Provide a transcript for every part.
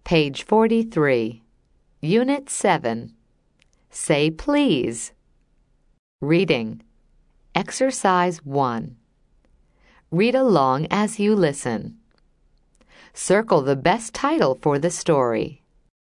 Page 43. Unit 7. Say please. Reading. Exercise 1. Read along as you listen. Circle the best title for the story.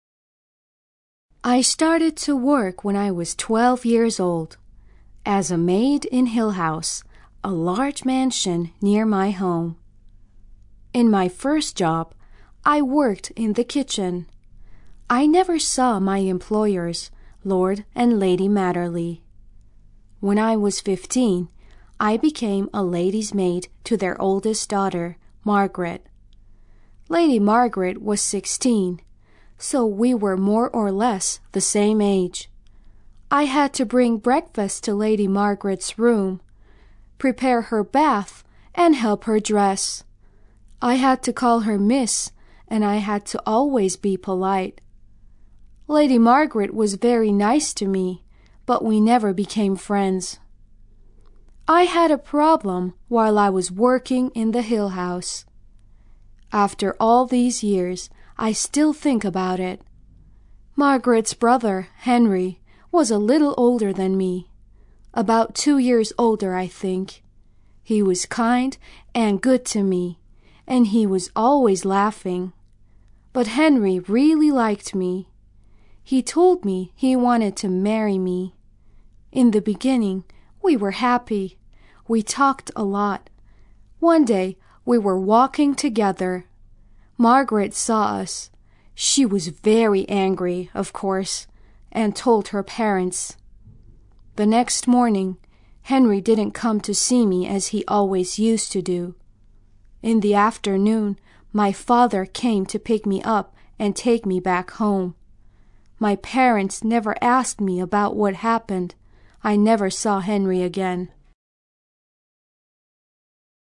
I started to work when I was 12 years old, as a maid in Hill House, a large mansion near my home. In my first job, I worked in the kitchen. I never saw my employers, Lord and Lady Matterly. When I was 15, I became a lady's maid to their oldest daughter, Margaret. Lady Margaret was 16, so we were more or less the same age. I had to bring breakfast to Lady Margaret's room, prepare her bath, and help her dress. I had to call her Miss, and I had to always be polite. Lady Margaret was very nice to me, but we never became friends. I had a problem while I was working in the Hill House. After all these years, I still think about it. Margaret's brother, Henry, was a little older than me, about 2 years older, I think. He was kind and good to me, and he was always laughing. But Henry really liked me. He told me he wanted to marry me. In the beginning, we were happy. We talked a lot. One day, we were walking together. Margaret saw us. She was very angry, of course, and told her parents. The next morning, Henry didn't come to see me as he always used to do. In the afternoon, my father came to pick me up and take me back home. My parents never asked me about what happened. I never saw Henry again.